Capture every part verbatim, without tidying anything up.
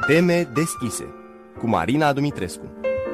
Teme deschise cu Marina Dumitrescu.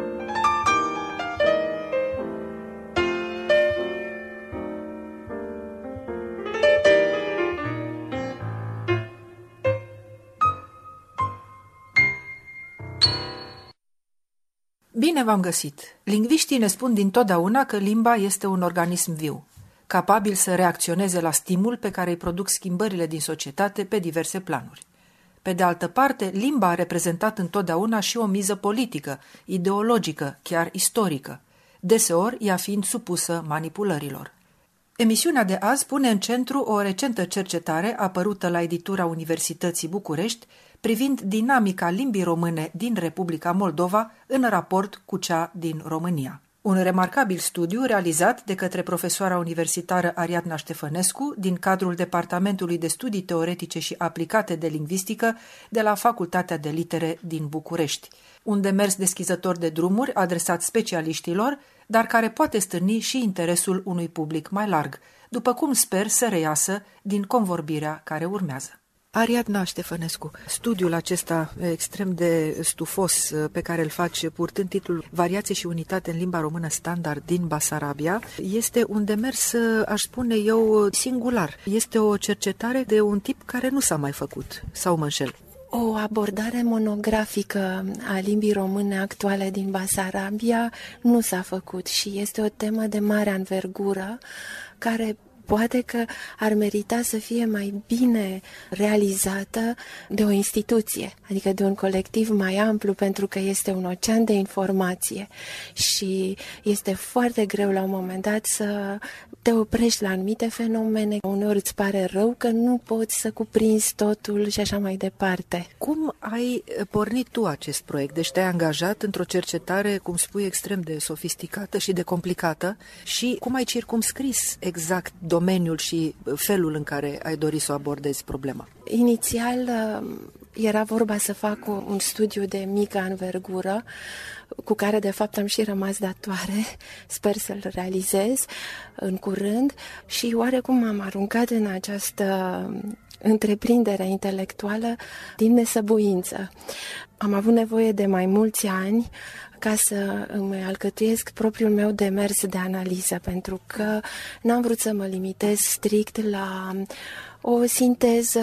Bine v-am găsit! Lingviștii ne spun dintotdeauna că limba este un organism viu, capabil să reacționeze la stimul pe care îi produc schimbările din societate pe diverse planuri. Pe de altă parte, limba a reprezentat întotdeauna și o miză politică, ideologică, chiar istorică, deseori ea fiind supusă manipulărilor. Emisiunea de azi pune în centru o recentă cercetare apărută la editura Universității București privind dinamica limbii române din Republica Moldova în raport cu cea din România. Un remarcabil studiu realizat de către profesoara universitară Ariadna Ștefănescu din cadrul Departamentului de Studii Teoretice și Aplicate de Lingvistică de la Facultatea de Litere din București. Un demers deschizător de drumuri adresat specialiștilor, dar care poate stârni și interesul unui public mai larg, după cum sper să reiasă din convorbirea care urmează. Ariadna Ștefănescu, studiul acesta extrem de stufos pe care îl faci purtând titlul Variație și unitate în limba română standard din Basarabia, este un demers, aș spune eu, singular. Este o cercetare de un tip care nu s-a mai făcut, sau mă înșel? O abordare monografică a limbii române actuale din Basarabia nu s-a făcut și este o temă de mare anvergură care poate că ar merita să fie mai bine realizată de o instituție, adică de un colectiv mai amplu, pentru că este un ocean de informație și este foarte greu la un moment dat să te oprești la anumite fenomene. Uneori îți pare rău că nu poți să cuprinzi totul și așa mai departe. Cum ai pornit tu acest proiect? Deci te-ai angajat într-o cercetare, cum spui, extrem de sofisticată și de complicată și cum ai circumscris exact domeniul și felul în care ai dorit să o abordezi problema? Inițial era vorba să fac un studiu de mică anvergură, cu care de fapt am și rămas datoare, sper să-l realizez în curând și oarecum m-am aruncat în această întreprindere intelectuală din nesăbuință. Am avut nevoie de mai mulți ani ca să îmi alcătuiesc propriul meu demers de analiză, pentru că n-am vrut să mă limitez strict la o sinteză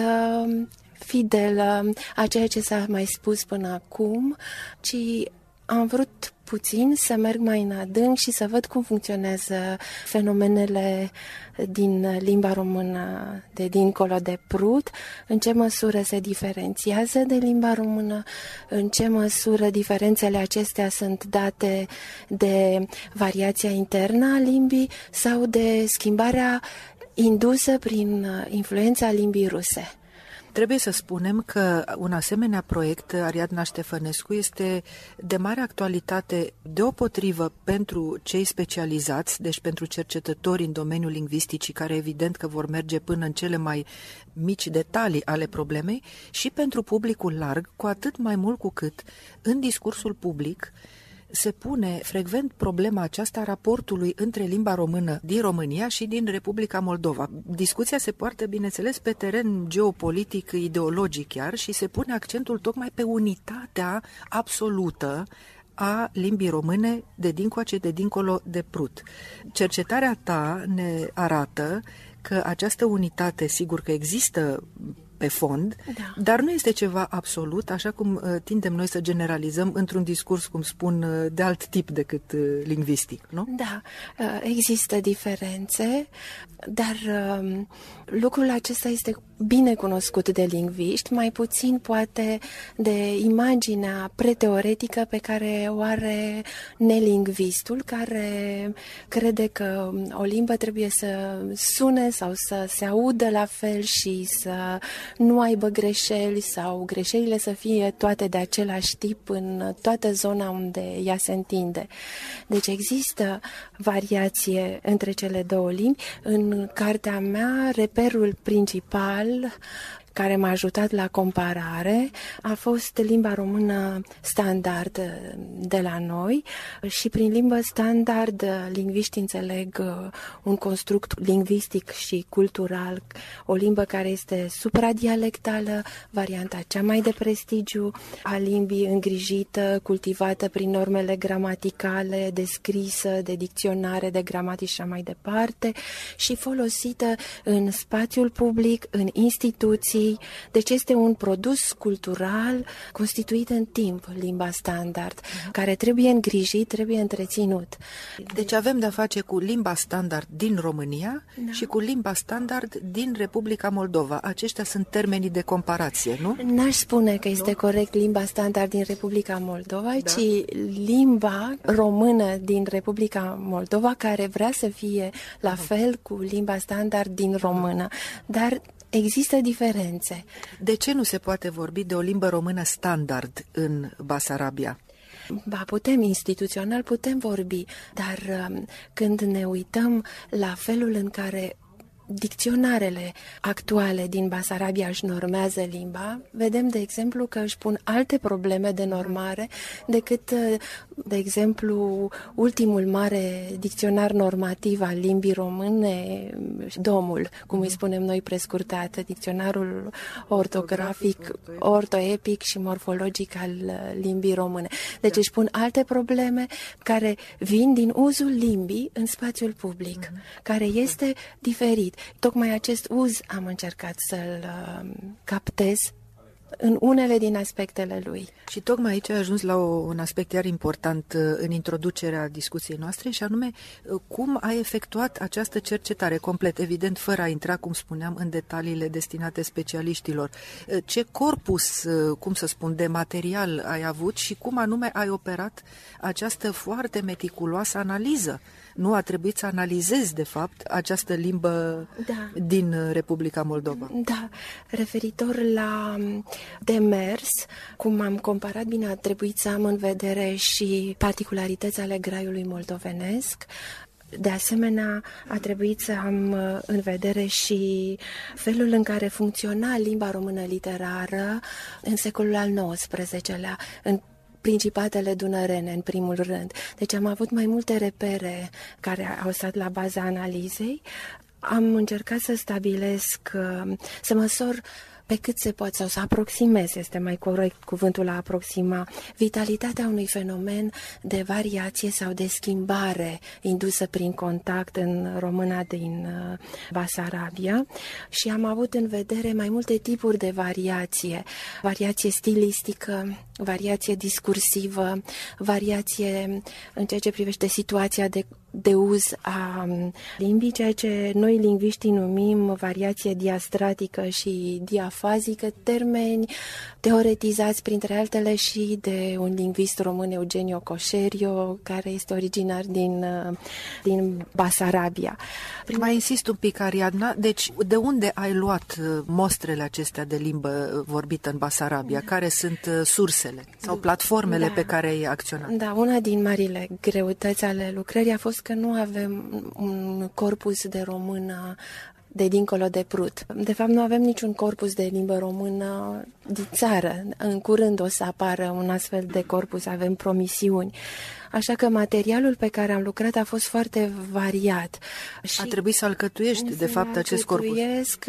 fidelă a ceea ce s-a mai spus până acum, ci am vrut puțin să merg mai în adânc și să văd cum funcționează fenomenele din limba română de dincolo de Prut, în ce măsură se diferențiază de limba română, în ce măsură diferențele acestea sunt date de variația internă a limbii sau de schimbarea indusă prin influența limbii ruse. Trebuie să spunem că un asemenea proiect, Ariadna Ștefănescu, este de mare actualitate deopotrivă pentru cei specializați, deci pentru cercetători în domeniul lingvisticii, care evident că vor merge până în cele mai mici detalii ale problemei, și pentru publicul larg, cu atât mai mult cu cât în discursul public se pune frecvent problema aceasta a raportului între limba română din România și din Republica Moldova. Discuția se poartă, bineînțeles, pe teren geopolitic, ideologic chiar, și se pune accentul tocmai pe unitatea absolută a limbii române de dincoace, de dincolo de Prut. Cercetarea ta ne arată că această unitate, sigur că există pe fond, da, dar nu este ceva absolut, așa cum uh, tindem noi să generalizăm într-un discurs, cum spun, uh, de alt tip decât uh, lingvistic, nu? Da, uh, există diferențe, dar uh, lucrul acesta este bine cunoscut de lingviști, mai puțin poate de imaginea preteoretică pe care o are nelingvistul, care crede că o limbă trebuie să sune sau să se audă la fel și să nu aibă greșeli sau greșelile să fie toate de același tip în toată zona unde ea se întinde. Deci există variație între cele două limbi. În cartea mea, reperul principal care m-a ajutat la comparare a fost limba română standard de la noi și prin limbă standard lingviștii înțeleg un construct lingvistic și cultural, o limbă care este supradialectală, varianta cea mai de prestigiu a limbii, îngrijită, cultivată prin normele gramaticale, descrisă, de dicționare, de gramatici și așa mai departe și folosită în spațiul public, în instituții. Deci este un produs cultural constituit în timp, limba standard, care trebuie îngrijit, trebuie întreținut. Deci avem de-a face cu limba standard din România da. și cu limba standard din Republica Moldova. Aceștia sunt termenii de comparație, nu? N-aș spune că este nu? corect limba standard din Republica Moldova, da. ci limba română din Republica Moldova, care vrea să fie la fel cu limba standard din română. Dar există diferențe. De ce nu se poate vorbi de o limbă română standard în Basarabia? Ba, putem, instituțional putem vorbi, dar um, când ne uităm la felul în care dicționarele actuale din Basarabia își normează limba, vedem, de exemplu, că își pun alte probleme de normare decât, de exemplu, ultimul mare dicționar normativ al limbii române, domul, cum îi spunem noi prescurtat, dicționarul ortografic, ortoepic și morfologic al limbii române. Deci își pun alte probleme care vin din uzul limbii în spațiul public, care este diferit. Tocmai acest uz am încercat să-l uh, captez în unele din aspectele lui. Și tocmai aici ai ajuns la o, un aspect iar important uh, în introducerea discuției noastre, și anume uh, cum ai efectuat această cercetare complet, evident fără a intra, cum spuneam, în detaliile destinate specialiștilor. Uh, ce corpus, uh, cum să spun, de material ai avut și cum anume ai operat această foarte meticuloasă analiză? Nu a trebuit să analizezi, de fapt, această limbă da. din Republica Moldova. Da, referitor la demers, cum am comparat, bine, a trebuit să am în vedere și particularități ale graiului moldovenesc. De asemenea, a trebuit să am în vedere și felul în care funcționa limba română literară în secolul al nouăsprezecelea, în Principatele dunărene, în primul rând. Deci am avut mai multe repere care au stat la baza analizei. Am încercat să stabilesc, să măsor pe cât se poate, sau să aproximez, este mai corect cuvântul a aproxima, vitalitatea unui fenomen de variație sau de schimbare indusă prin contact în româna din Basarabia, și am avut în vedere mai multe tipuri de variație, variație stilistică, variație discursivă, variație în ceea ce privește situația de de uz a limbii, ceea ce noi lingviștii numim variație diastratică și diafazică, termeni teoretizați printre altele și de un lingvist român, Eugenio Coșerio, care este originar din, din Basarabia. Prima... Mai insist un pic, Ariadna, deci de unde ai luat mostrele acestea de limbă vorbită în Basarabia? Da. Care sunt sursele sau platformele da. pe care ai acționat? Da, una din marile greutăți ale lucrării a fost că nu avem un corpus de română de dincolo de Prut. De fapt, nu avem niciun corpus de limbă română din țară. În curând o să apară un astfel de corpus, avem promisiuni. Așa că materialul pe care am lucrat a fost foarte variat. Și a trebuit să alcătuiești, de fapt, acest corpus.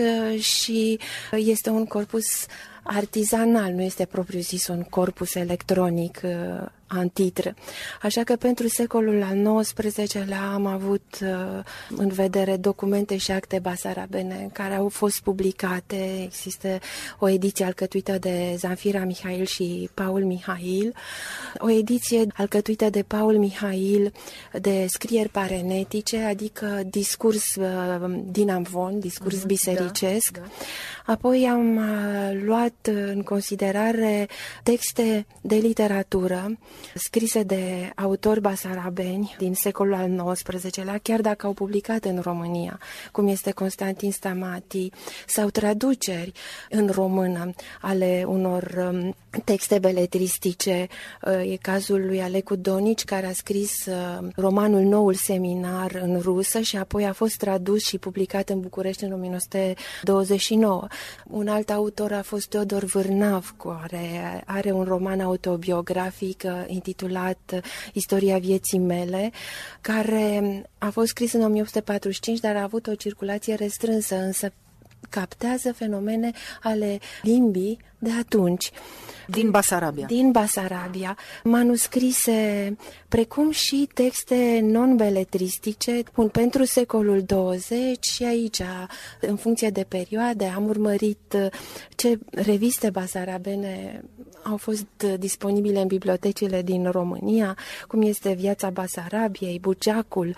Și este un corpus artizanal, nu este propriu-zis un corpus electronic uh, antitr. Așa că pentru secolul al nouăsprezecelea am avut uh, în vedere documente și acte basarabene care au fost publicate. Există o ediție alcătuită de Zanfira Mihail și Paul Mihail, o ediție alcătuită de Paul Mihail de scrieri parenetice, adică discurs uh, din amvon, discurs uh-huh, bisericesc. Da, da. Apoi am uh, luat în considerare texte de literatură scrise de autori basarabeni din secolul al nouăsprezecelea, chiar dacă au publicat în România, cum este Constantin Stamati, sau traduceri în română ale unor texte beletristice. E cazul lui Alecu Donici, care a scris romanul Noul Seminar în rusă și apoi a fost tradus și publicat în București în o mie nouă sute douăzeci și nouă. Un alt autor a fost Teodor Vârnav, care are un roman autobiografic intitulat Istoria vieții mele, care a fost scris în o mie opt sute patruzeci și cinci, dar a avut o circulație restrânsă, însă captează fenomene ale limbii de atunci. Din Basarabia. Din Basarabia, manuscrise, precum și texte non-beletristice, pentru secolul douăzeci, și aici, în funcție de perioade, am urmărit ce reviste basarabene au fost disponibile în bibliotecile din România, cum este Viața Basarabiei, Bugeacul,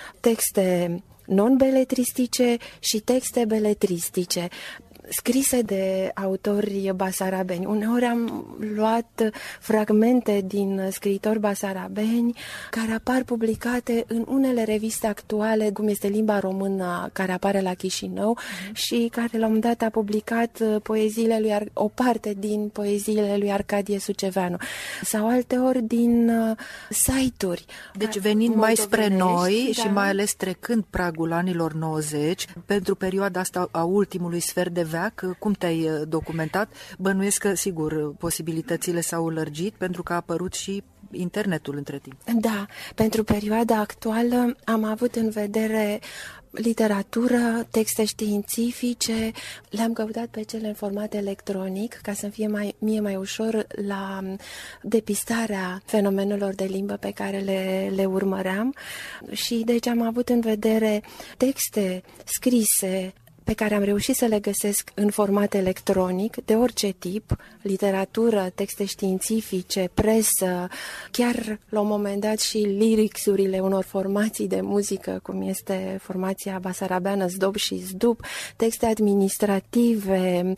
texte non-beletristice și texte beletristice scrise de autori basarabeni. Uneori am luat fragmente din scriitori basarabeni care apar publicate în unele reviste actuale, cum este Limba Română, care apare la Chișinău, mm-hmm. și care la un moment dat a publicat poeziile lui Ar- o parte din poeziile lui Arcadie Suceveanu, sau alteori din uh, site-uri. Deci venind mai spre noi, da, și mai ales trecând pragul anilor nouăzeci, pentru perioada asta a ultimului sfert de veac, cum te-ai documentat? Bănuiesc că, sigur, posibilitățile s-au lărgit pentru că a apărut și internetul între timp. Da, pentru perioada actuală am avut în vedere literatură, texte științifice, le-am căutat pe cele în format electronic ca să fie mai, mie mai ușor la depistarea fenomenelor de limbă pe care le, le urmăream, și deci am avut în vedere texte scrise pe care am reușit să le găsesc în format electronic, de orice tip, literatură, texte științifice, presă, chiar la un moment dat și lyrics-urile unor formații de muzică, cum este formația basarabeană Zdob și Zdup, texte administrative,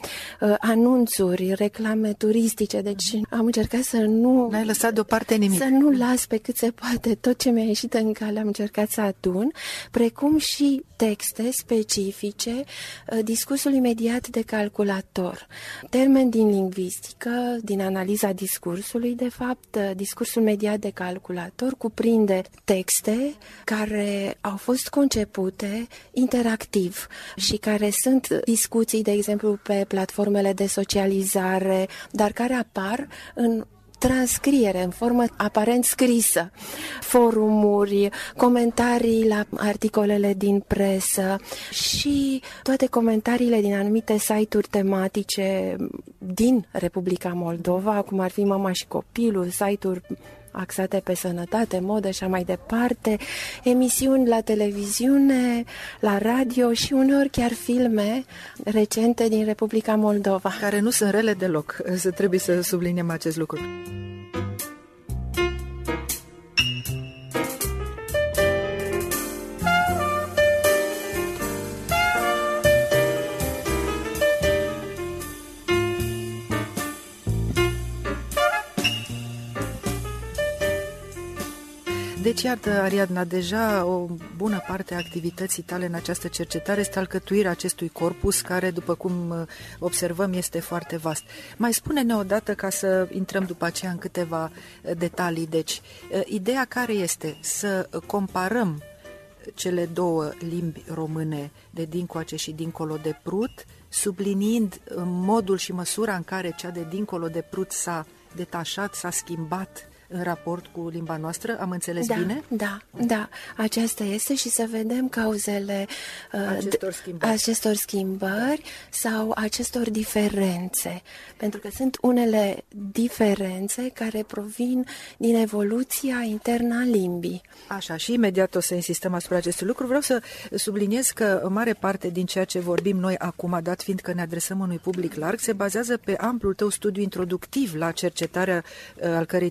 anunțuri, reclame turistice. Deci am încercat să nu... N-ai lăsat deoparte nimic. Să nu las pe cât se poate tot ce mi-a ieșit în cale, am încercat să adun, precum și texte specifice discursul imediat de calculator. Termen din lingvistică, din analiza discursului, de fapt, discursul mediat de calculator cuprinde texte care au fost concepute interactiv și care sunt discuții, de exemplu, pe platformele de socializare, dar care apar în transcriere, în formă aparent scrisă, forumuri, comentarii la articolele din presă și toate comentariile din anumite site-uri tematice din Republica Moldova, cum ar fi Mama și Copilul, site-uri axate pe sănătate, modă și așa mai departe, emisiuni la televiziune, la radio și uneori chiar filme recente din Republica Moldova. Care nu sunt rele deloc, să trebuie să subliniem acest lucru. Deci, iată, Ariadna, deja o bună parte a activității tale în această cercetare este alcătuirea acestui corpus, care, după cum observăm, este foarte vast. Mai spune-ne odată, ca să intrăm după aceea în câteva detalii. Deci, ideea care este? Să comparăm cele două limbi române de dincoace și dincolo de Prut, subliniind modul și măsura în care cea de dincolo de Prut s-a detașat, s-a schimbat în raport cu limba noastră, am înțeles da, bine? Da, da, aceasta este, și să vedem cauzele uh, acestor, schimbări. acestor schimbări sau acestor diferențe, pentru că sunt unele diferențe care provin din evoluția internă a limbii. Așa, și imediat o să insistăm asupra acestui lucru. Vreau să subliniez că o mare parte din ceea ce vorbim noi acum, dat fiind că ne adresăm unui public larg, se bazează pe amplul tău studiu introductiv la cercetarea, al cărei titlul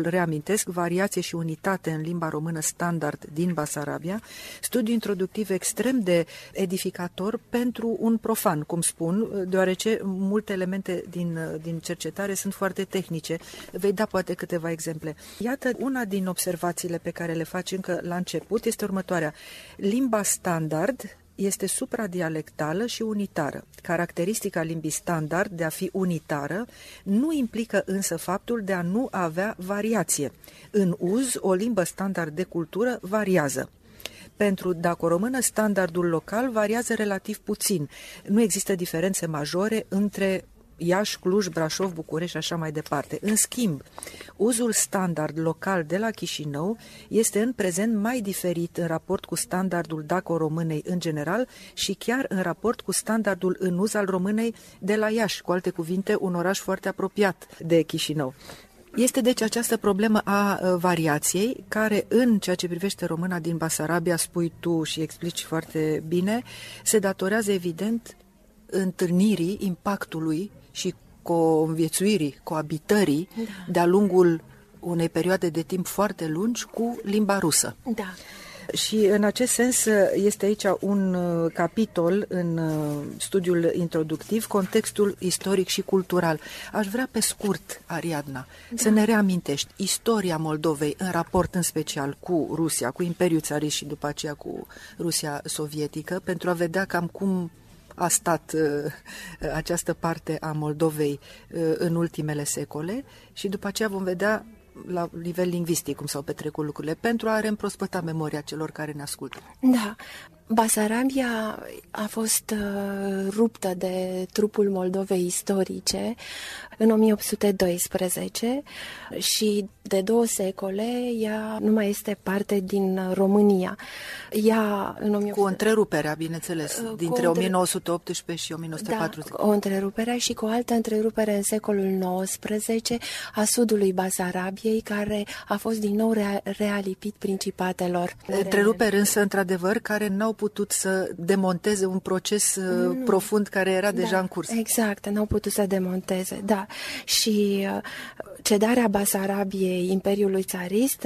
reamintesc, Variație și unitate în limba română standard din Basarabia, studiu introductiv extrem de edificator pentru un profan, cum spun, deoarece multe elemente din, din cercetare sunt foarte tehnice. Vei da poate câteva exemple. Iată, una din observațiile pe care le faci încă la început este următoarea. Limba standard este supradialectală și unitară. Caracteristica limbii standard de a fi unitară nu implică însă faptul de a nu avea variație. În uz, o limbă standard de cultură variază. Pentru daco-română, standardul local variază relativ puțin. Nu există diferențe majore între Iași, Cluj, Brașov, București și așa mai departe. În schimb, uzul standard local de la Chișinău este în prezent mai diferit în raport cu standardul daco-românei în general și chiar în raport cu standardul în uz al românei de la Iași, cu alte cuvinte, un oraș foarte apropiat de Chișinău. Este deci această problemă a variației, care în ceea ce privește româna din Basarabia, spui tu și explici foarte bine, se datorează evident întâlnirii, impactului și conviețuirii, coabitării da. de-a lungul unei perioade de timp foarte lungi cu limba rusă. Da. Și în acest sens este aici un capitol în studiul introductiv, contextul istoric și cultural. Aș vrea pe scurt, Ariadna, da. să ne reamintești istoria Moldovei în raport în special cu Rusia, cu Imperiul Țarist și după aceea cu Rusia Sovietică, pentru a vedea cam cum a stat uh, această parte a Moldovei uh, în ultimele secole și după aceea vom vedea la nivel lingvistic cum s-au petrecut lucrurile, pentru a reîmprospăta memoria celor care ne ascultă. Da. Basarabia a fost uh, ruptă de trupul Moldovei istorice în o mie opt sute doisprezece și de două secole ea nu mai este parte din România. Ea, în o mie opt sute... Cu întreruperea, bineînțeles, dintre o mie nouă sute optsprezece și o mie nouă sute patruzeci. Da, o întrerupere și cu o altă întrerupere în secolul nouăsprezece a sudului Basarabiei, care a fost din nou rea- realipit principatelor. Întreruperi însă, într-adevăr, care n-au putut să demonteze un proces nu. profund care era deja da, în curs. Exact, n-au putut să demonteze, da. Și cedarea Basarabiei Imperiului Țarist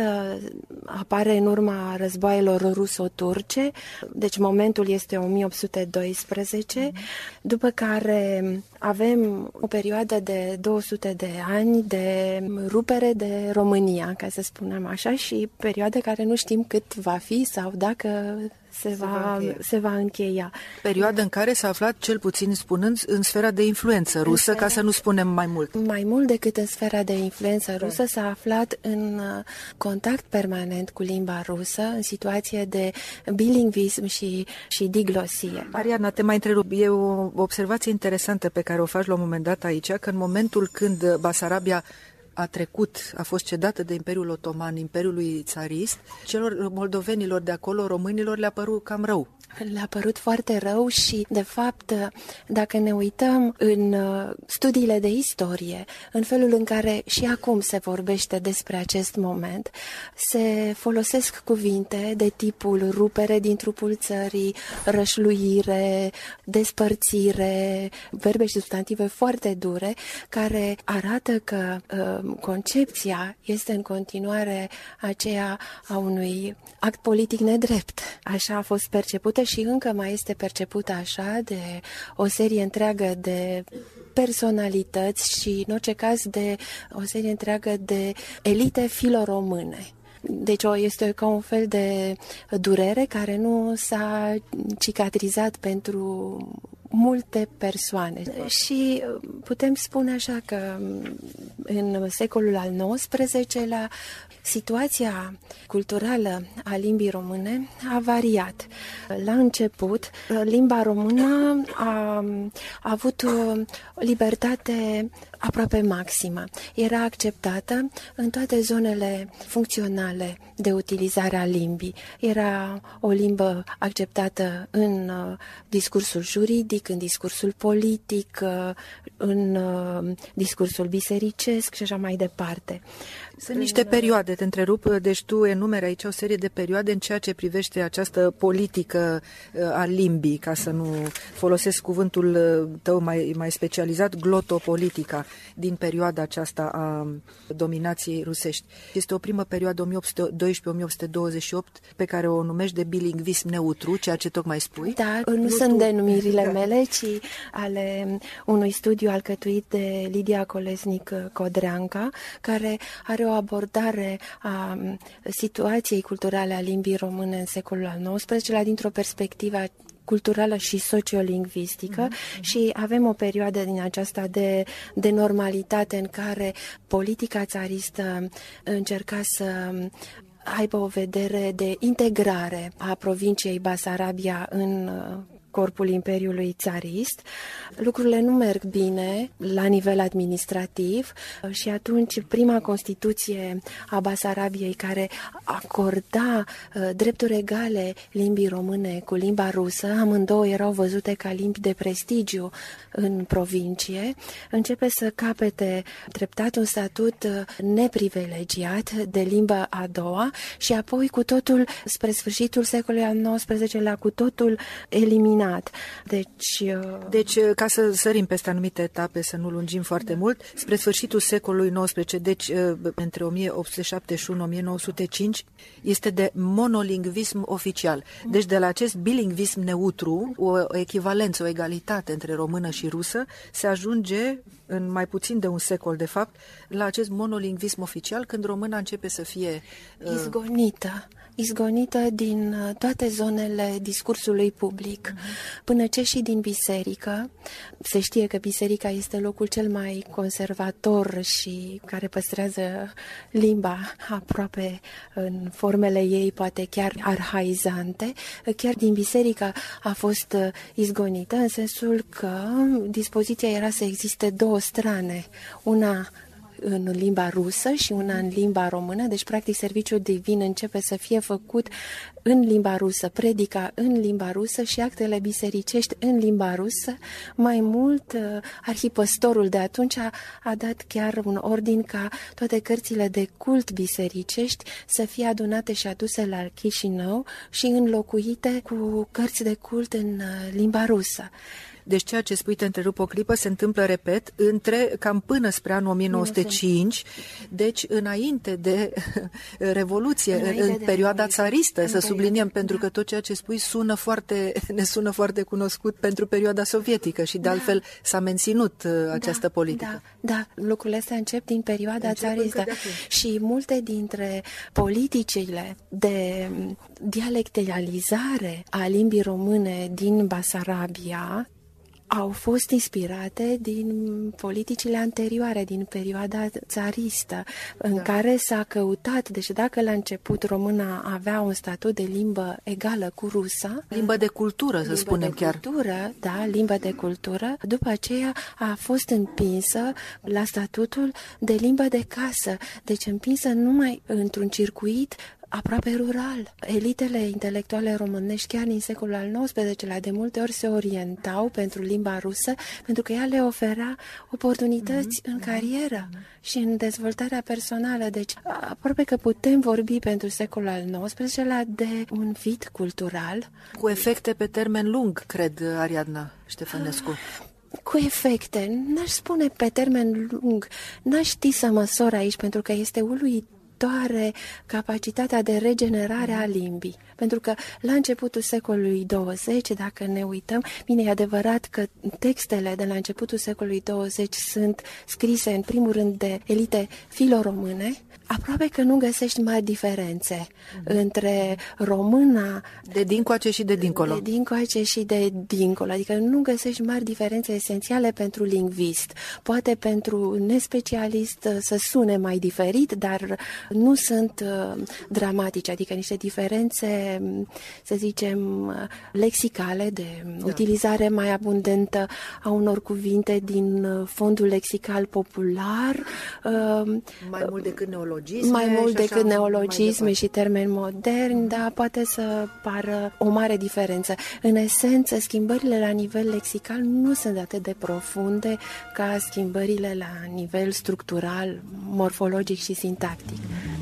apare în urma războaielor ruso-turce, deci momentul este o mie opt sute doisprezece, mm. după care avem o perioadă de două sute de ani de rupere de România, ca să spunem așa, și perioadă care nu știm cât va fi sau dacă se, se, va, va se va încheia. Perioadă în care s-a aflat, cel puțin spunând, în sfera de influență rusă, sfera, ca să nu spunem mai mult. Mai mult decât în sfera de influență rusă, da. s-a aflat în contact permanent cu limba rusă, în situație de bilingvism și, și diglosie. Ariadna, te mai întrerup. E o observație interesantă pe care o faci la un moment dat aici, că în momentul când Basarabia a trecut, a fost cedată de Imperiul Otoman, Imperiului Țarist, celor moldovenilor de acolo, românilor, le-a părut cam rău. Le-a părut foarte rău și, de fapt, dacă ne uităm în studiile de istorie, în felul în care și acum se vorbește despre acest moment, se folosesc cuvinte de tipul rupere din trupul țării, rășluire, despărțire, verbe și substantive foarte dure, care arată că uh, concepția este în continuare aceea a unui act politic nedrept. Așa a fost percepută și încă mai este percepută așa de o serie întreagă de personalități și, în orice caz, de o serie întreagă de elite filoromâne. Deci este ca un fel de durere care nu s-a cicatrizat pentru multe persoane. Și putem spune așa că în secolul al nouăsprezecelea situația culturală a limbii române a variat. La început, limba română a, a avut o libertate aproape maximă. Era acceptată în toate zonele funcționale de utilizare a limbii. Era o limbă acceptată în uh, discursul juridic, în discursul politic, uh, în uh, discursul bisericesc și așa mai departe. Sunt niște perioade, te întrerup, deci tu enumeri aici o serie de perioade în ceea ce privește această politică a limbii, ca să nu folosesc cuvântul tău mai, mai specializat, glotopolitica, din perioada aceasta a dominației rusești. Este o primă perioadă o mie opt sute doisprezece - o mie opt sute douăzeci și opt pe care o numești de bilingvism neutru, ceea ce tocmai spui. Da, nu, nu sunt tu... denumirile da. mele, ci ale unui studiu alcătuit de Lidia Colesnic-Codreanca, care are o abordare a situației culturale a limbii române în secolul al nouăsprezecelea dintr-o perspectivă culturală și sociolingvistică mm-hmm. și avem o perioadă din aceasta de, de normalitate în care politica țaristă încerca să aibă o vedere de integrare a provinciei Basarabia în corpul Imperiului Țarist. Lucrurile nu merg bine la nivel administrativ și atunci prima Constituție a Basarabiei, care acorda uh, drepturi egale limbii române cu limba rusă, amândouă erau văzute ca limbi de prestigiu în provincie, începe să capete treptat un statut neprivilegiat de limbă a doua și apoi cu totul, spre sfârșitul secolului al nouăsprezecelea, cu totul eliminat. Deci, deci, ca să sărim peste anumite etape, să nu lungim foarte da. mult, spre sfârșitul secolului nouăsprezece, deci între o mie opt sute șaptezeci și unu - o mie nouă sute cinci, este de monolingvism oficial. Deci de la acest bilingvism neutru, o echivalență, o egalitate între română și rusă, se ajunge în mai puțin de un secol, de fapt, la acest monolingvism oficial, când româna începe să fie izgonită. izgonită din toate zonele discursului public, uh-huh. până ce și din biserică. Se știe că biserica este locul cel mai conservator și care păstrează limba aproape în formele ei, poate chiar arhaizante. Chiar din biserică a fost izgonită, în sensul că dispoziția era să existe două strane, una în limba rusă și una în limba română, deci practic serviciul divin începe să fie făcut în limba rusă, predica în limba rusă și actele bisericești în limba rusă. Mai mult, arhipăstorul de atunci a, a dat chiar un ordin ca toate cărțile de cult bisericești să fie adunate și aduse la Chișinău și înlocuite cu cărți de cult în limba rusă. Deci ceea ce spui, te întrerup o clipă, se întâmplă, repet, între cam până spre anul o mie nouă sute cinci, deci înainte de Revoluție, înainte în de perioada țaristă, să subliniem, pentru că tot ceea ce spui sună foarte, ne sună foarte cunoscut pentru perioada sovietică și de da. altfel s-a menținut da, această politică. Da, da, lucrurile astea încep din perioada încep țaristă și multe dintre politicile de dialectalizare a limbii române din Basarabia au fost inspirate din politicile anterioare, din perioada țaristă, în da. care s-a căutat, deci dacă la început româna avea un statut de limbă egală cu rusa, limbă de cultură, să limbă spunem de chiar. Cultură, da, limbă de cultură, după aceea a fost împinsă la statutul de limbă de casă, deci împinsă numai într-un circuit aproape rural. Elitele intelectuale românești, chiar din secolul al nouăsprezecelea, de multe ori se orientau pentru limba rusă, pentru că ea le oferea oportunități mm-hmm. în carieră mm-hmm. și în dezvoltarea personală. Deci, aproape că putem vorbi pentru secolul al nouăsprezecelea de un vid cultural. Cu efecte pe termen lung, cred, Ariadna Ștefănescu. Cu efecte, n-aș spune pe termen lung, n-aș ști să măsor aici, pentru că este uluit capacitatea de regenerare a limbii. Pentru că la începutul secolului douăzeci, dacă ne uităm, bine, e adevărat că textele de la începutul secolului douăzeci sunt scrise în primul rând de elite filoromâne, aproape că nu găsești mari diferențe mm-hmm. între româna de dincoace și de dincolo. De dincoace și de dincolo. Adică nu găsești mari diferențe esențiale pentru lingvist. Poate pentru nespecialist să sune mai diferit, dar nu sunt uh, dramatice, adică niște diferențe, să zicem, lexicale, de da. utilizare mai abundentă a unor cuvinte din fondul lexical popular. Uh, mai mult decât neologisme. Mai mult decât neologisme și termeni moderni, dar poate să pară o mare diferență. În esență, schimbările la nivel lexical nu sunt atât de profunde ca schimbările la nivel structural, morfologic și sintactic.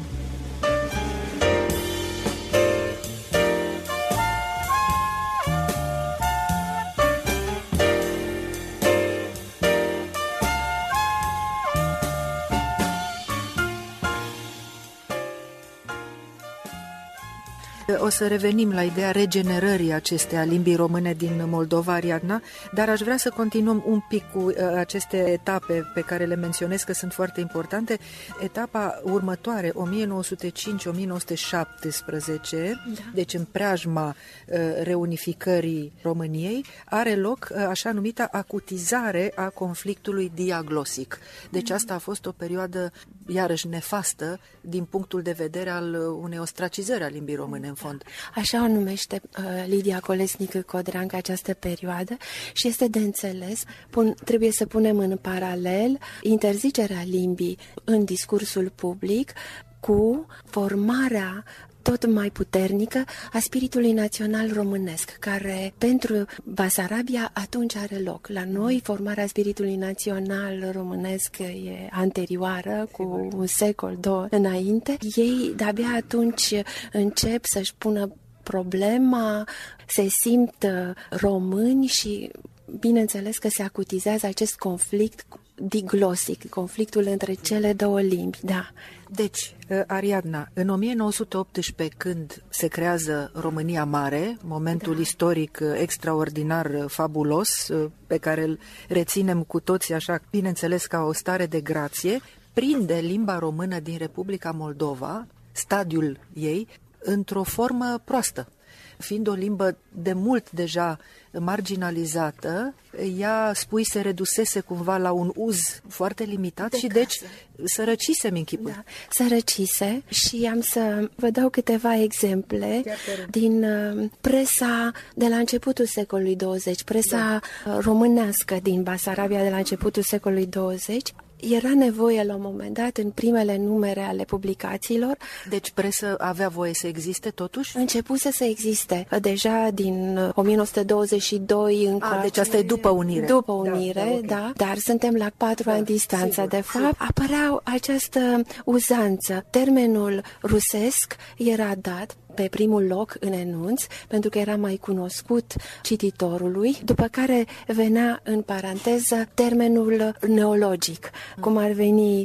O să revenim la ideea regenerării acesteia limbii române din Moldova, Ariadna, dar aș vrea să continuăm un pic cu uh, aceste etape pe care le menționez că sunt foarte importante. Etapa următoare, o mie nouă sute cinci - o mie nouă sute șaptesprezece, da. Deci în preajma uh, reunificării României, are loc uh, așa numita acutizare a conflictului diaglosic. Deci asta a fost o perioadă iarăși nefastă din punctul de vedere al unei ostracizări a limbii române în fond. Așa o numește uh, Lidia Colesnic-Codreancă această perioadă și este de înțeles. Pun, trebuie să punem în paralel interzicerea limbii în discursul public cu formarea tot mai puternică a spiritului național românesc, care pentru Basarabia atunci are loc. La noi, formarea spiritului național românesc e anterioară, cu un secol, două înainte. Ei de-abia atunci încep să-și pună problema, se simt români și bineînțeles că se acutizează acest conflict diglosic, conflictul între cele două limbi, da. Deci, Ariadna, în o mie nouă sute optsprezece, când se creează România Mare, momentul da. istoric extraordinar, fabulos, pe care îl reținem cu toții așa, bineînțeles, ca o stare de grație, prinde limba română din Republica Moldova, stadiul ei, într-o formă proastă. Fiind o limbă de mult deja marginalizată, ea, spui, se redusese cumva la un uz foarte limitat de și casă. Deci sărăcise, mi-închipui. Da, sărăcise și am să vă dau câteva exemple din uh, presa de la începutul secolului douăzeci, presa da. românească din Basarabia de la începutul secolului douăzeci. Era nevoie la un moment dat, în primele numere ale publicațiilor. Deci presă avea voie să existe totuși? Începuse să existe. Deja din o mie nouă sute douăzeci și doi încoace. Ah, deci asta e după unire. După unire, da. da, okay. da. Dar suntem la patru da, ani distanță. Sigur, de fapt, sigur. Apăreau această uzanță. Termenul rusesc era dat pe primul loc în enunț, pentru că era mai cunoscut cititorului, după care venea în paranteză termenul neologic, mm. cum ar veni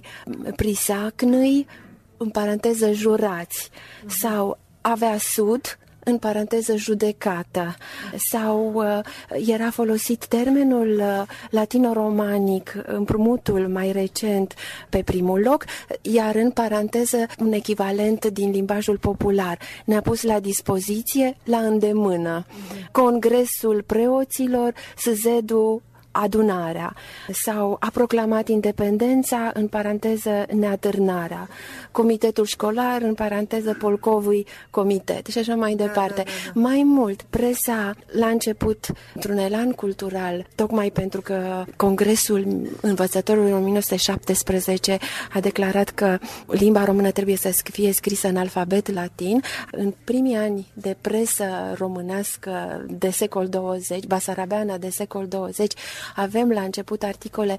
prisacnăi, în paranteză jurați, mm. sau avea sud, în paranteză judecată, sau uh, era folosit termenul uh, latino-romanic, împrumutul mai recent, pe primul loc, iar în paranteză un echivalent din limbajul popular. Ne-a pus la dispoziție, la îndemână. Congresul preoților, S Z U adunarea, sau a proclamat independența, în paranteză neatârnarea, comitetul școlar, în paranteză Polcovui comitet și așa mai departe. Da, da, da. Mai mult, presa la început, într-un elan cultural, tocmai pentru că Congresul Învățătorului în o mie nouă sute șaptesprezece a declarat că limba română trebuie să fie scrisă în alfabet latin, în primii ani de presă românească de secol douăzeci, basarabeană de secol douăzeci, avem la început articole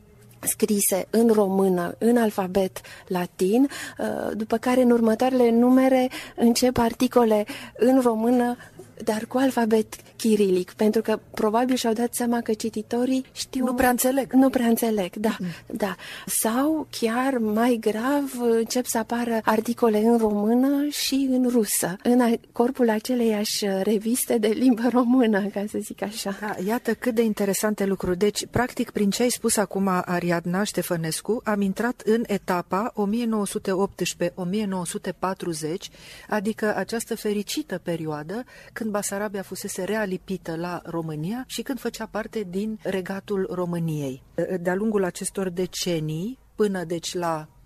scrise în română, în alfabet latin, după care în următoarele numere încep articole în română, dar cu alfabet chirilic, pentru că probabil și-au dat seama că cititorii știu... Nu prea înțeleg. Nu prea înțeleg, da, mm. da. Sau, chiar mai grav, încep să apară articole în română și în rusă, în corpul aceleiași reviste de limbă română, ca să zic așa. Da, iată cât de interesante lucruri. Deci, practic, prin ce ai spus acum, Ariadna Ștefănescu, am intrat în etapa o mie nouă sute optsprezece - o mie nouă sute patruzeci, adică această fericită perioadă când Basarabia fusese realipită la România și când făcea parte din regatul României. De-a lungul acestor decenii, până deci la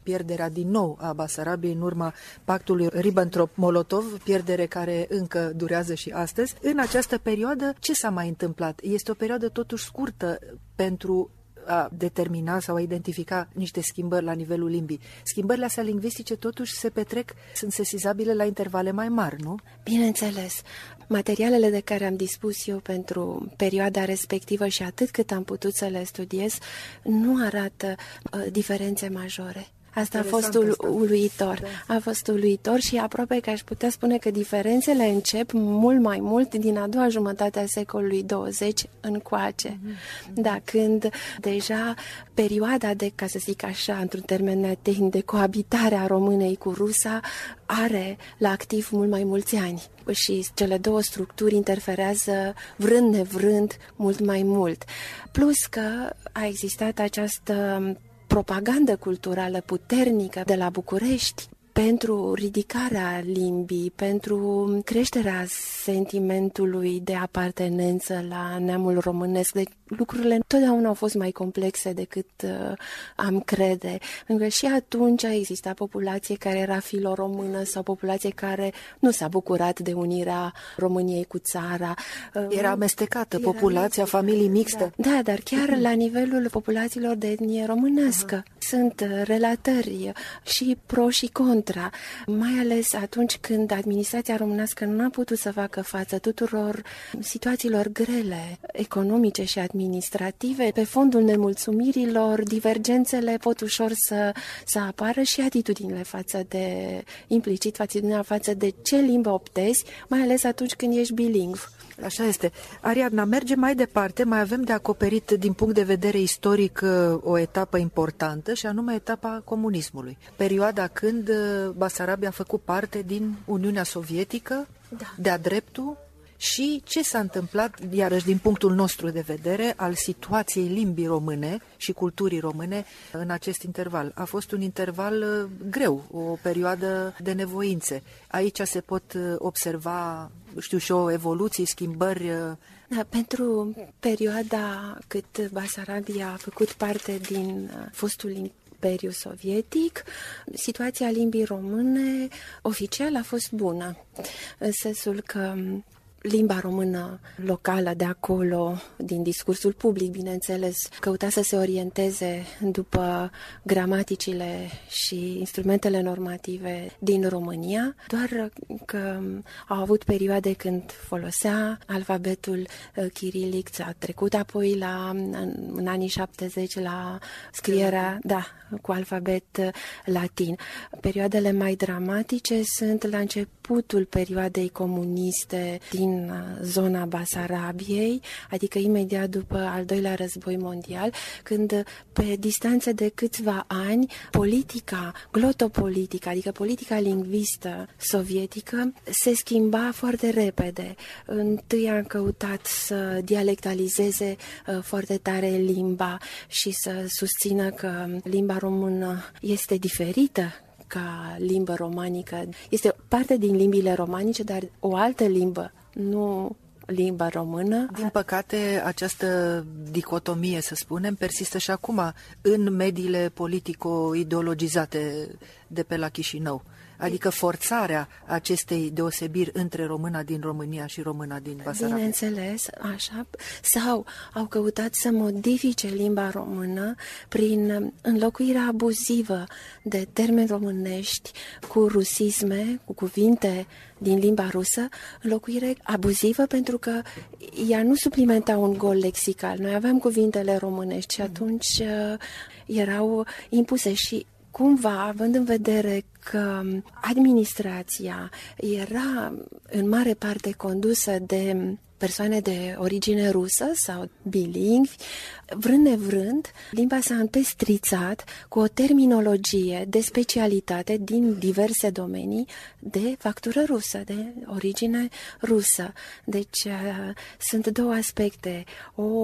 pierderea din nou a Basarabiei în urma pactului Ribbentrop-Molotov, pierdere care încă durează și astăzi. În această perioadă, ce s-a mai întâmplat? Este o perioadă totuși scurtă pentru a determina sau a identifica niște schimbări la nivelul limbii. Schimbările astea lingvistice totuși se petrec, sunt sesizabile la intervale mai mari, nu? Bineînțeles. Materialele de care am dispus eu pentru perioada respectivă și atât cât am putut să le studiez nu arată uh, diferențe majore. Asta a fost uluitor. Da. A fost uluitor și aproape că aș putea spune că diferențele încep mult mai mult din a doua jumătate a secolului douăzeci încoace. Mm-hmm. Da, când deja perioada de, ca să zic așa, într-un termen tehnic, de coabitare a românei cu rusa are la activ mult mai mulți ani. Și cele două structuri interferează vrând nevrând mult mai mult. Plus că a existat această propagandă culturală puternică de la București pentru ridicarea limbii, pentru creșterea sentimentului de apartenență la neamul românesc. Deci lucrurile întotdeauna au fost mai complexe decât uh, am crede. Pentru că și atunci a existat populație care era filoromână sau populație care nu s-a bucurat de unirea României cu țara. Uh, era amestecată era populația, familii mixte. Da, da, dar chiar la nivelul populațiilor de etnie românească. Uh-huh. Sunt uh, relatări și pro și contra, mai ales atunci când administrația românească nu a putut să facă față tuturor situațiilor grele, economice și administrative. Pe fondul nemulțumirilor, divergențele pot ușor să, să apară și atitudinile față de, implicit, atitudinea față de ce limbă optezi, mai ales atunci când ești bilingv. Așa este. Ariadna, merge mai departe, mai avem de acoperit din punct de vedere istoric o etapă importantă și anume etapa comunismului. Perioada când Basarabia a făcut parte din Uniunea Sovietică, da, de-a dreptul. Și ce s-a întâmplat, iarăși din punctul nostru de vedere, al situației limbii române și culturii române în acest interval? A fost un interval greu, o perioadă de nevoințe. Aici se pot observa, știu și eu, evoluții, schimbări. Da, pentru perioada cât Basarabia a făcut parte din fostul Imperiu Sovietic, situația limbii române oficial a fost bună, în sensul că limba română locală de acolo, din discursul public, bineînțeles, căuta să se orienteze după gramaticile și instrumentele normative din România, doar că au avut perioade când folosea alfabetul chirilic, a trecut apoi la, în, în anii șaptezeci la scrierea, da, cu alfabet latin. Perioadele mai dramatice sunt la începutul perioadei comuniste din zona Basarabiei, adică imediat după al doilea război mondial, când pe distanță de câțiva ani politica, glotopolitica, adică politica lingvistă sovietică se schimba foarte repede. Întâi a căutat să dialectalizeze foarte tare limba și să susțină că limba română este diferită ca limbă romanică. Este parte din limbile romanice, dar o altă limbă, nu limba română. Din păcate, această dicotomie, să spunem, persistă și acum în mediile politico-ideologizate de pe la Chișinău. Adică forțarea acestei deosebiri între româna din România și româna din Basarabia. Bineînțeles, așa. Sau au căutat să modifice limba română prin înlocuirea abuzivă de termeni românești cu rusisme, cu cuvinte din limba rusă, înlocuire abuzivă pentru că ea nu suplimenta un gol lexical. Noi aveam cuvintele românești și atunci uh, erau impuse și cumva, având în vedere că administrația era în mare parte condusă de persoane de origine rusă sau bilingvi, vrând nevrând, limba s-a împestrițat cu o terminologie de specialitate din diverse domenii de factură rusă, de origine rusă. Deci sunt două aspecte. O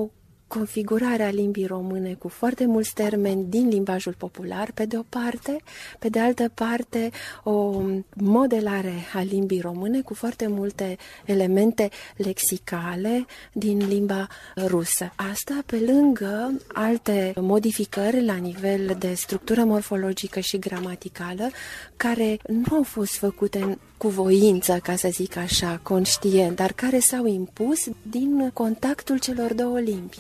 configurarea limbii române cu foarte mulți termeni din limbajul popular, pe de o parte, pe de altă parte o modelare a limbii române cu foarte multe elemente lexicale din limba rusă. Asta pe lângă alte modificări la nivel de structură morfologică și gramaticală, care nu au fost făcute cu voință, ca să zic așa, conștient, dar care s-au impus din contactul celor două limbi.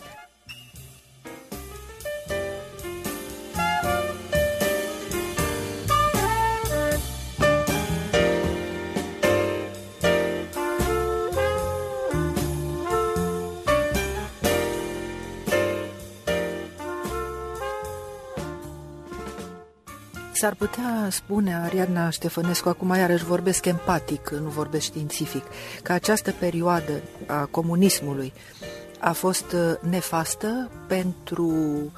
S-ar putea spune, Ariadna Ștefănescu, acum iarăși vorbesc empatic, nu vorbesc științific, că această perioadă a comunismului a fost nefastă pentru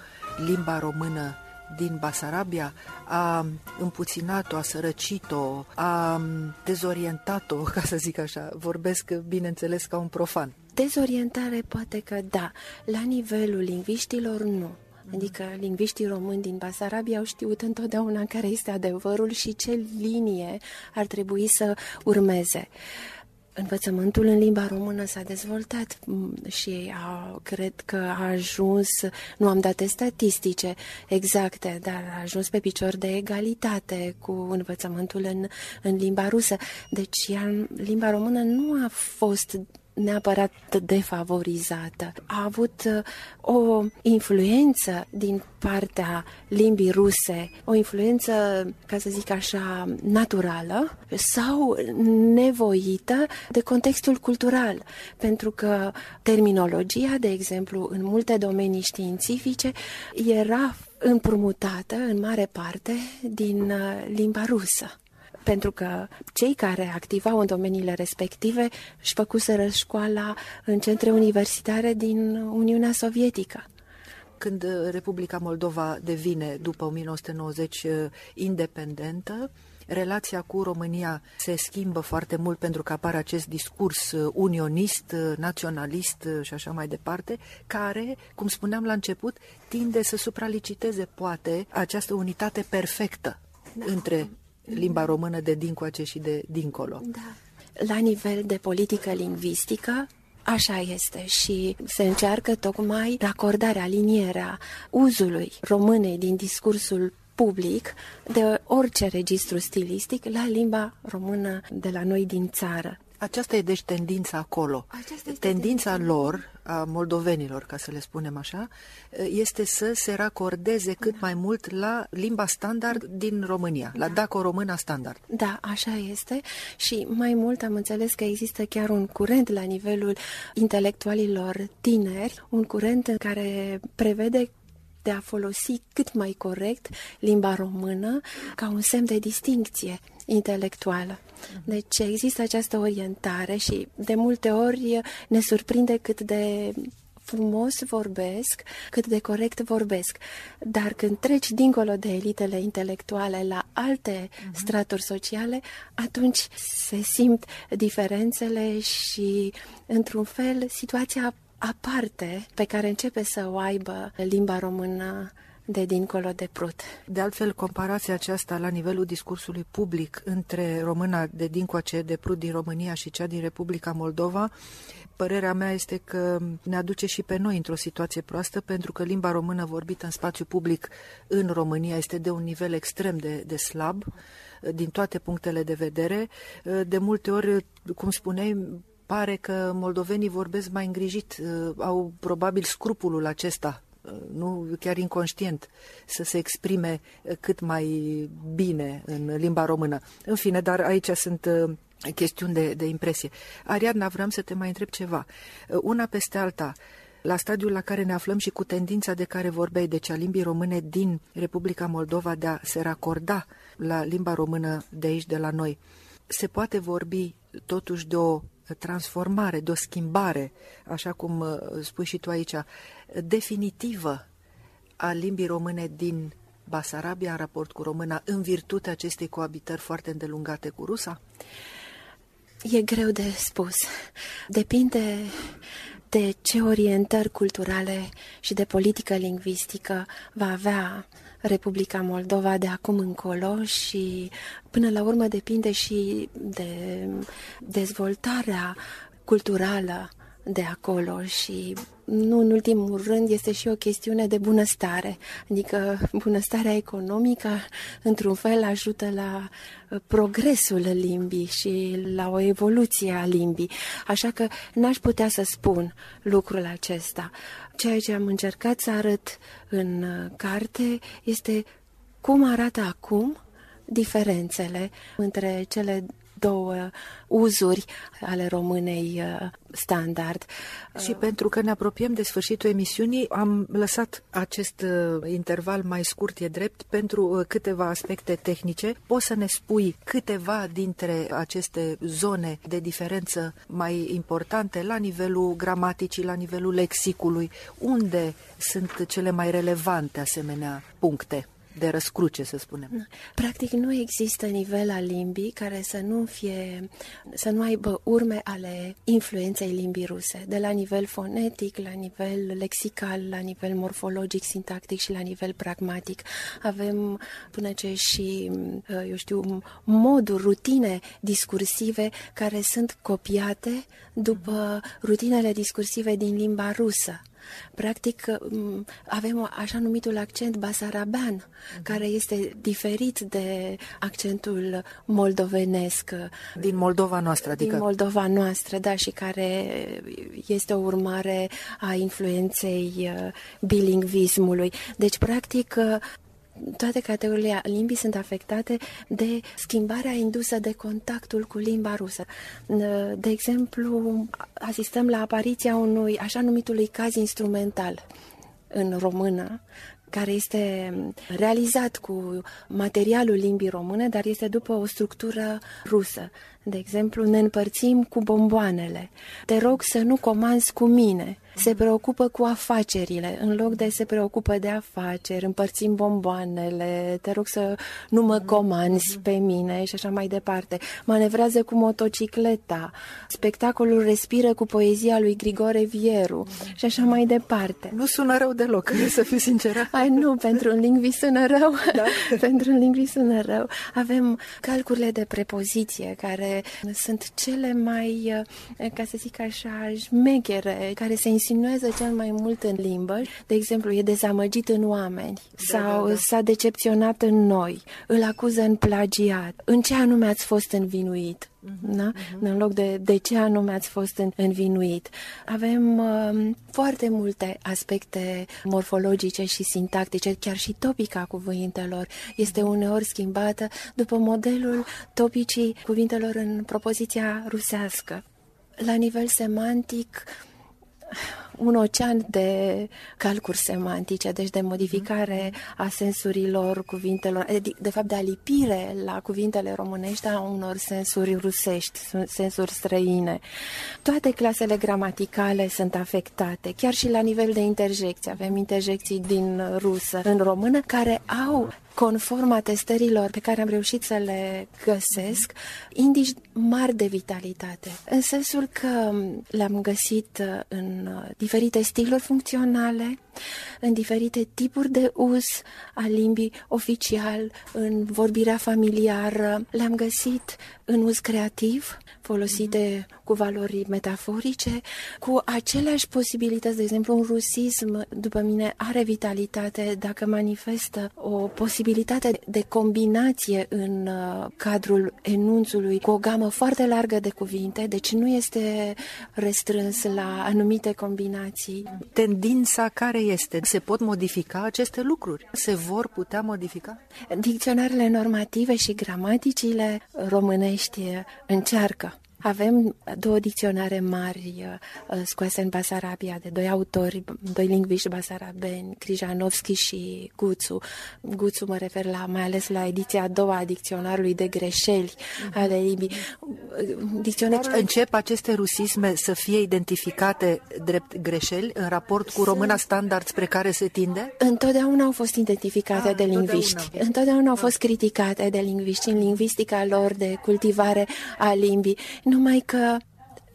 limba română din Basarabia, a împuținat-o, a sărăcit-o, a dezorientat-o, ca să zic așa. Vorbesc, bineînțeles, ca un profan. Dezorientare poate că da, la nivelul lingviștilor nu. Adică lingviștii români din Basarabia au știut întotdeauna care este adevărul și ce linie ar trebui să urmeze. Învățământul în limba română s-a dezvoltat și a, cred că a ajuns, nu am date statistice exacte, dar a ajuns pe picior de egalitate cu învățământul în, în limba rusă. Deci ea, limba română nu a fost neapărat defavorizată. A avut o influență din partea limbii ruse, o influență, ca să zic așa, naturală sau nevoită de contextul cultural, pentru că terminologia, de exemplu, în multe domenii științifice, era împrumutată în mare parte din limba rusă. Pentru că cei care activau în domeniile respective își făcuseră școala în centre universitare din Uniunea Sovietică. Când Republica Moldova devine, după o mie nouă sute nouăzeci, independentă, relația cu România se schimbă foarte mult pentru că apare acest discurs unionist, naționalist și așa mai departe, care, cum spuneam la început, tinde să supraliciteze, poate, această unitate perfectă da. între limba română de dincoace și de dincolo. Da. La nivel de politică lingvistică, așa este și se încearcă tocmai racordarea, alinierea uzului românei din discursul public de orice registru stilistic la limba română de la noi din țară. Aceasta e deci tendința acolo. Tendința tendința lor, a moldovenilor, ca să le spunem așa, este să se racordeze cât da. mai mult la limba standard din România, da. la daco-româna standard. Da, așa este și mai mult am înțeles că există chiar un curent la nivelul intelectualilor tineri, un curent în care prevede de a folosi cât mai corect limba română ca un semn de distincție intelectuală. Deci există această orientare și de multe ori ne surprinde cât de frumos vorbesc, cât de corect vorbesc. Dar când treci dincolo de elitele intelectuale la alte uh-huh. straturi sociale, atunci se simt diferențele și, într-un fel, situația aparte pe care începe să o aibă limba română de dincolo de Prut. De altfel, comparația aceasta la nivelul discursului public între româna de dincoace de Prut din România și cea din Republica Moldova, părerea mea este că ne aduce și pe noi într-o situație proastă, pentru că limba română vorbită în spațiu public în România este de un nivel extrem de, de slab, din toate punctele de vedere. De multe ori, cum spuneai, pare că moldovenii vorbesc mai îngrijit, au probabil scrupulul acesta, nu chiar inconștient, să se exprime cât mai bine în limba română. În fine, dar aici sunt chestiuni de, de impresie. Ariadna, vreau să te mai întreb ceva. Una peste alta, la stadiul la care ne aflăm și cu tendința de care vorbeai, deci a limbii române din Republica Moldova de a se racorda la limba română de aici, de la noi, se poate vorbi totuși de o transformare, de o schimbare, așa cum spui și tu aici, definitivă a limbii române din Basarabia în raport cu româna, în virtutea acestei coabitări foarte îndelungate cu rusa? E greu de spus. Depinde de ce orientări culturale și de politică lingvistică va avea Republica Moldova de acum încolo și până la urmă depinde și de dezvoltarea culturală de acolo și nu în ultimul rând este și o chestiune de bunăstare, adică bunăstarea economică într-un fel ajută la progresul limbii și la o evoluție a limbii, așa că n-aș putea să spun lucrul acesta. Ceea ce am încercat să arăt în carte este cum arată acum diferențele între cele două uzuri ale românei standard. Și pentru că ne apropiem de sfârșitul emisiunii, am lăsat acest interval mai scurt, e drept, pentru câteva aspecte tehnice. Poți să ne spui câteva dintre aceste zone de diferență mai importante la nivelul gramaticii, la nivelul lexicului? Unde sunt cele mai relevante asemenea puncte de răscruce, să spunem? Practic nu există nivel al limbii care să nu fie, să nu aibă urme ale influenței limbii ruse, de la nivel fonetic, la nivel lexical, la nivel morfologic, sintactic și la nivel pragmatic. Avem până ce și, eu știu, moduri, rutine discursive care sunt copiate după rutinele discursive din limba rusă. Practic, avem așa numitul accent basarabean, care este diferit de accentul moldovenesc. Din Moldova noastră, adică? Din Moldova noastră, da, și care este o urmare a influenței bilingvismului. Deci, practic, toate categoriile limbii sunt afectate de schimbarea indusă de contactul cu limba rusă. De exemplu, asistăm la apariția unui așa numitului caz instrumental în română, care este realizat cu materialul limbii române, dar este după o structură rusă. De exemplu, ne împărțim cu bomboanele. Te rog să nu comanzi cu mine. Se preocupă cu afacerile. În loc de se preocupă de afaceri, împărțim bomboanele. Te rog să nu mă comanzi pe mine și așa mai departe. Manevrează cu motocicleta. Spectacolul respiră cu poezia lui Grigore Vieru și așa mai departe. Nu sună rău deloc, să fiu sinceră. Ai, nu, pentru un lingvist sună rău. Da? Pentru un lingvist sună rău. Avem calcurile de prepoziție care sunt cele mai, ca să zic așa, șmechere, care se insinuează cel mai mult în limbă. De exemplu, e dezamăgit în oameni sau da, da, da. S-a decepționat în noi, îl acuză în plagiat. În ce anume ați fost învinuit? Uh-huh, da? uh-huh. În loc de de ce anume ați fost învinuit. Avem uh, foarte multe aspecte morfologice și sintactice, chiar și topica cuvintelor este uneori schimbată după modelul topicii cuvintelor în propoziția rusească. La nivel semantic, un ocean de calculi semantice, deci de modificare a sensurilor cuvintelor, de fapt de alipire la cuvintele românești a unor sensuri rusești, sensuri străine. Toate clasele gramaticale sunt afectate, chiar și la nivel de interjecție. Avem interjecții din rusă în română care au, conform atestărilor pe care am reușit să le găsesc, indici mari de vitalitate. În sensul că le-am găsit în diferite stiluri funcționale, în diferite tipuri de uz al limbii oficial, în vorbirea familiară. Le-am găsit în uz creativ, folosite mm-hmm. cu valori metaforice, cu aceleași posibilități. De exemplu, un rusism, după mine, are vitalitate dacă manifestă o posibilitate de combinație în cadrul enunțului cu o gamă foarte largă de cuvinte, deci nu este restrâns la anumite combinații. Tendința care este? Se pot modifica aceste lucruri? Se vor putea modifica? Dicționarele normative și gramaticile românești încearcă. Avem două dicționare mari uh, scoase în Basarabia de doi autori, doi lingviști basarabeni, Crijanovski și Guțu. Guțu mă refer la, mai ales la ediția a doua a dicționarului de greșeli uh-huh. ale limbii. Dicționarul... Încep aceste rusisme să fie identificate drept greșeli în raport cu româna standard spre care se tinde? Întotdeauna au fost identificate ah, de lingviști. Întotdeauna, întotdeauna au fost criticate de lingviști în lingvistica lor de cultivare a limbii. Numai că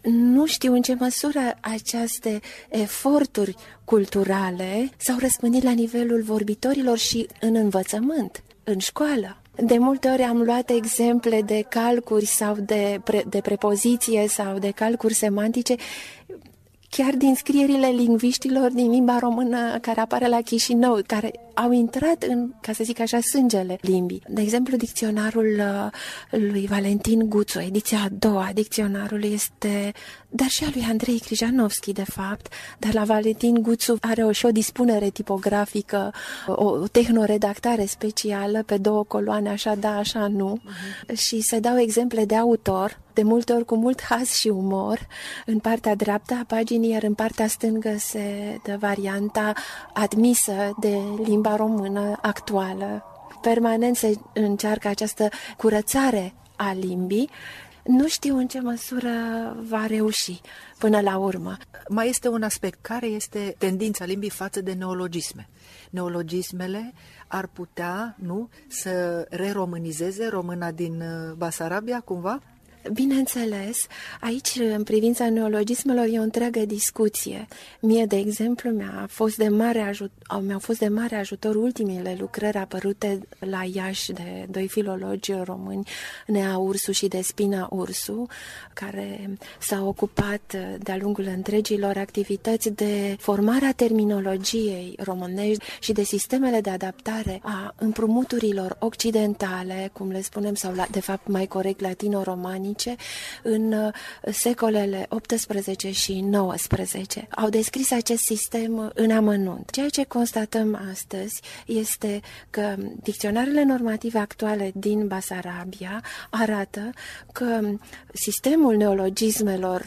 Nu știu în ce măsură aceste eforturi culturale s-au răspândit la nivelul vorbitorilor și în învățământ, în școală. De multe ori am luat exemple de calcuri sau de, pre, de prepoziție sau de calcuri semantice chiar din scrierile lingviștilor din limba română care apare la Chișinău, care au intrat în, ca să zic așa, sângele limbii. De exemplu, dicționarul lui Valentin Guțu, ediția a doua a dicționarului este, dar și a lui Andrei Crijanovski, de fapt, dar la Valentin Guțu are o, și o dispunere tipografică, o, o tehnoredactare specială pe două coloane, așa da, așa nu, uh-huh. Și se dau exemple de autor, de multe ori cu mult haz și umor, în partea dreaptă a paginii, iar în partea stângă se dă varianta admisă de limba română actuală. Permanent se încearcă această curățare a limbii. Nu știu în ce măsură va reuși până la urmă. Mai este un aspect. Care este tendința limbii față de neologisme? Neologismele ar putea, nu, să reromânizeze româna din Basarabia, cumva? Bineînțeles, aici, în privința neologismelor, e o întreagă discuție. Mie, de exemplu, mi-a fost de mare ajutor, mi-au fost de mare ajutor ultimile lucrări apărute la Iași de doi filologi români, Nea Ursu și Despina Ursu, care s-au ocupat de-a lungul întregilor activități de formarea terminologiei românești și de sistemele de adaptare a împrumuturilor occidentale, cum le spunem, sau la, de fapt mai corect latino-romani, în secolele optsprezece și nouăsprezece. Au descris acest sistem în amănunt. Ceea ce constatăm astăzi este că dicționarele normative actuale din Basarabia arată că sistemul neologismelor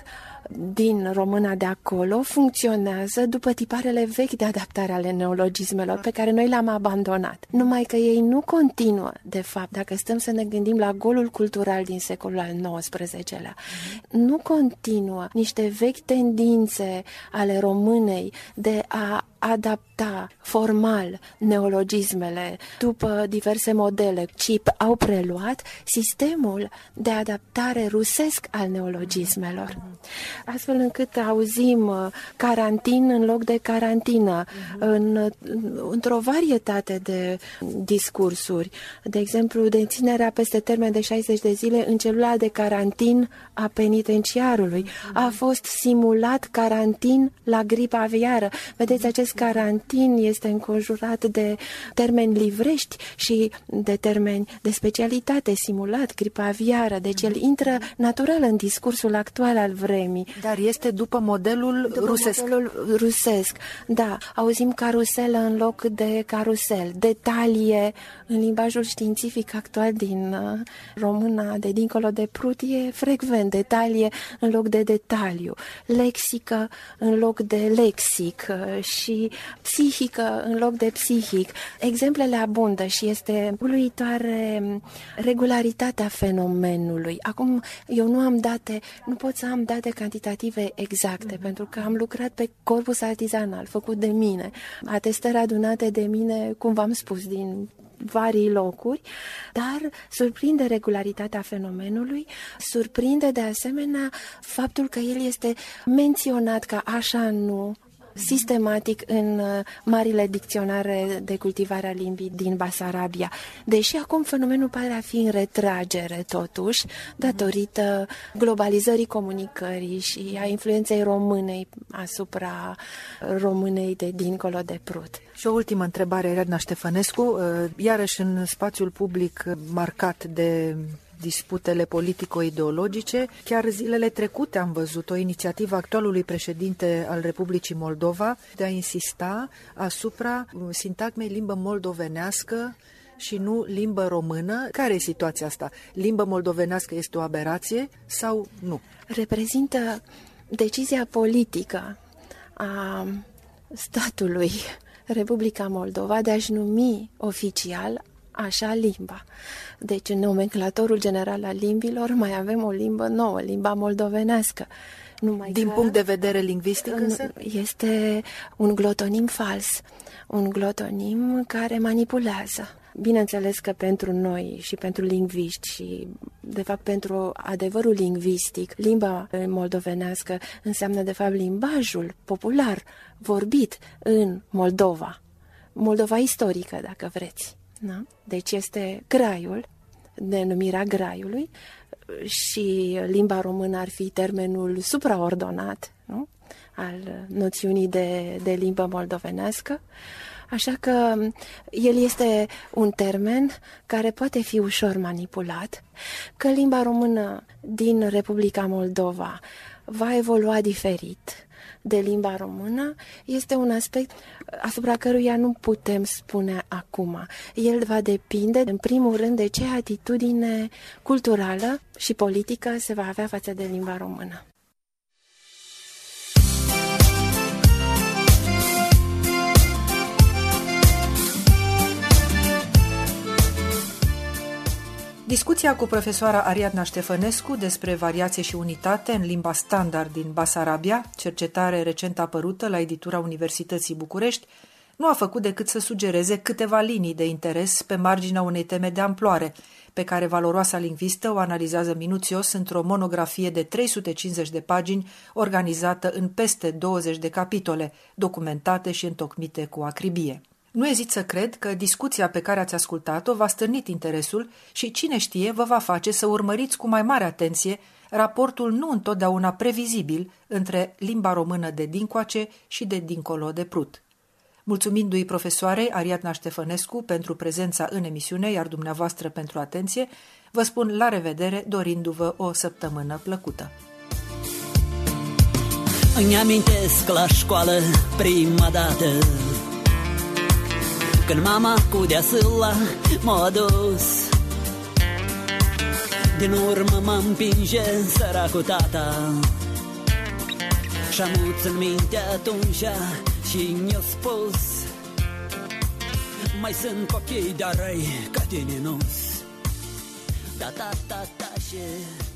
din româna de acolo funcționează după tiparele vechi de adaptare ale neologismelor pe care noi le-am abandonat. Numai că ei nu continuă, de fapt, dacă stăm să ne gândim la golul cultural din secolul al nouăsprezecelea, mm-hmm. nu continuă niște vechi tendințe ale românei de a adapta formal neologismele după diverse modele, ci au preluat sistemul de adaptare rusesc al neologismelor. Astfel încât auzim carantin în loc de carantină, uh-huh. în, într-o varietate de discursuri. De exemplu, deținerea peste termen de șaizeci de zile în celula de carantin a penitenciarului. Uh-huh. A fost simulat carantin la gripa aviară. Vedeți, acest carantin este înconjurat de termeni livrești și de termeni de specialitate, simulat, gripa aviară. Deci el intră natural în discursul actual al vremii. Dar este după modelul după rusesc. modelul rusesc, da. Auzim caruselă în loc de carusel. Detalie în limbajul științific actual din româna de dincolo de Prut e frecvent. Detalie în loc de detaliu. Lexică în loc de lexic și psihică în loc de psihic. Exemplele abundă și este uluitoare regularitatea fenomenului. Acum, eu nu am date, nu pot să am date cantitative exacte, mm-hmm. pentru că am lucrat pe corpus artizanal, făcut de mine, atestări adunate de mine, cum v-am spus, din varii locuri, dar surprinde regularitatea fenomenului, surprinde de asemenea faptul că el este menționat ca așa nu, sistematic în marile dicționare de cultivare a limbii din Basarabia. Deși acum fenomenul pare a fi în retragere, totuși, datorită globalizării comunicării și a influenței românei asupra românei de dincolo de Prut. Și o ultimă întrebare, Iredna Ștefănescu, iarăși în spațiul public marcat de disputele politico-ideologice. Chiar zilele trecute am văzut o inițiativă actualului președinte al Republicii Moldova de a insista asupra sintagmei limbă moldovenească și nu limbă română. Care e situația asta? Limbă moldovenească este o aberație sau nu? Reprezintă decizia politică a statului Republica Moldova de a-și numi oficial așa limba. Deci în nomenclatorul general al limbilor mai avem o limbă nouă, limba moldovenească. Numai Din punct de vedere lingvistic însă? Este un glotonim fals, un glotonim care manipulează. Bineînțeles că pentru noi și pentru lingviști și De fapt, pentru adevărul lingvistic, limba moldovenească înseamnă, de fapt, limbajul popular vorbit în Moldova. Moldova istorică, dacă vreți. Da? Deci este graiul, denumirea graiului, și limba română ar fi termenul supraordonat, nu? Al noțiunii de, de limbă moldovenească. Așa că el este un termen care poate fi ușor manipulat, că limba română din Republica Moldova va evolua diferit de limba română, este un aspect asupra căruia nu putem spune acum. El va depinde, în primul rând, de ce atitudine culturală și politică se va avea față de limba română. Discuția cu profesoara Ariadna Ștefănescu despre variație și unitate în limba standard din Basarabia, cercetare recent apărută la editura Universității București, nu a făcut decât să sugereze câteva linii de interes pe marginea unei teme de amploare, pe care valoroasa lingvistă o analizează minuțios într-o monografie de trei sute cincizeci de pagini, organizată în peste douăzeci de capitole, documentate și întocmite cu acribie. Nu ezit să cred că discuția pe care ați ascultat-o v-a stârnit interesul și, cine știe, vă va face să urmăriți cu mai mare atenție raportul nu întotdeauna previzibil între limba română de dincoace și de dincolo de Prut. Mulțumindu-i profesoarei Ariadna Ștefănescu pentru prezența în emisiune, iar dumneavoastră pentru atenție, vă spun la revedere, dorindu-vă o săptămână plăcută. Îmi amintesc la școală prima dată când mama cu deasâla m-a dus, din urmă mă împinge săracul tata, și-am avut în minte atunci și mi-a spus: mai sunt copii de-a răi ca tine nu-s. Da, da, da, da, și